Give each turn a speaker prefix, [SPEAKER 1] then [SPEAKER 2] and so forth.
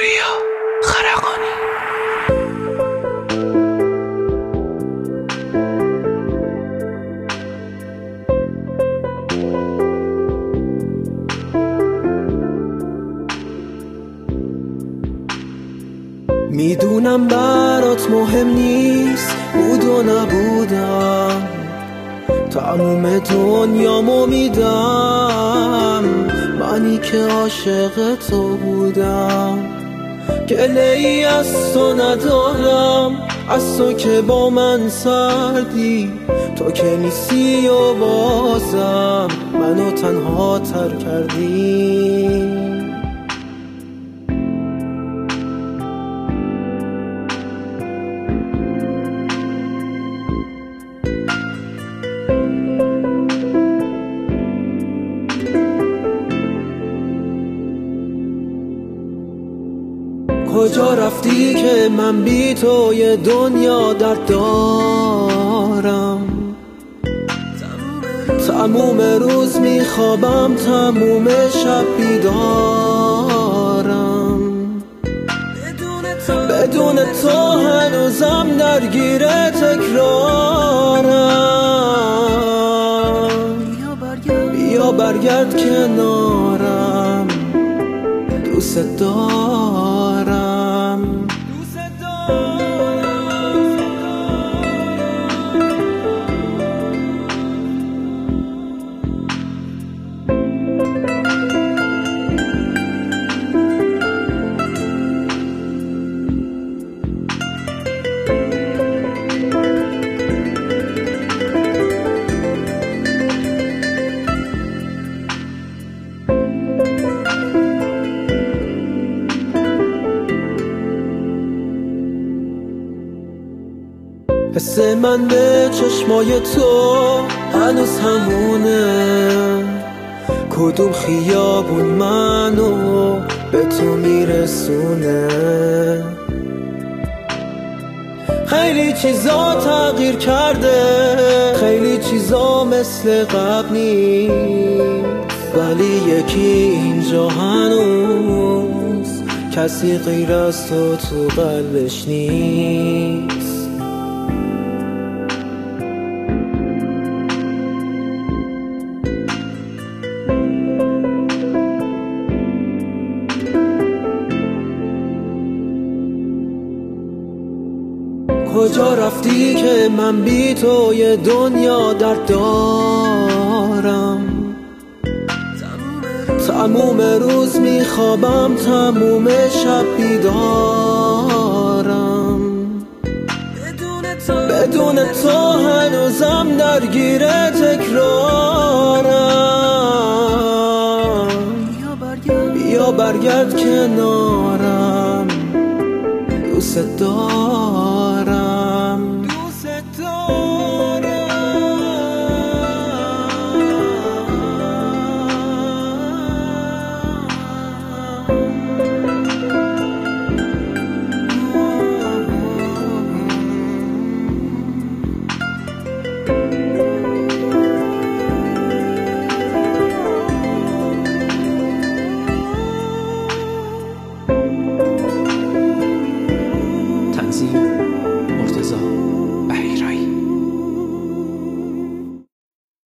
[SPEAKER 1] پوریا خرقانی.
[SPEAKER 2] میدونم برات مهم نیست بود و نبودم، تموم دنیامو میدم، منی که عاشق تو بودم. گله ای از تو ندارم، از تو که با من سردی، تو که نیستی و بازم منو تنها تر کردی. کجا رفتی که من بی تو یه دنیا درد دارم؟ تموم روز میخوابم، تموم شب بیدارم، بدون تو هنوزم درگیر تکرارم. بیا برگرد کنارم، دوست دارم. حس من به چشمای تو هنوز همونه، کدوم خیابون منو به تو میرسونه. خیلی چیزا تغییر کرده، خیلی چیزا مثل قبل نیست، ولی یکی اینجا هنوز کسی غیر از تو قلبش نیست. کجا رفتی که من بی تو یه دنیا درد دارم؟ تموم روز میخوابم، تموم شب بیدارم، بدون تو هنوزم درگیر تکرارم. بیا برگرد کنارم، دوست دارم.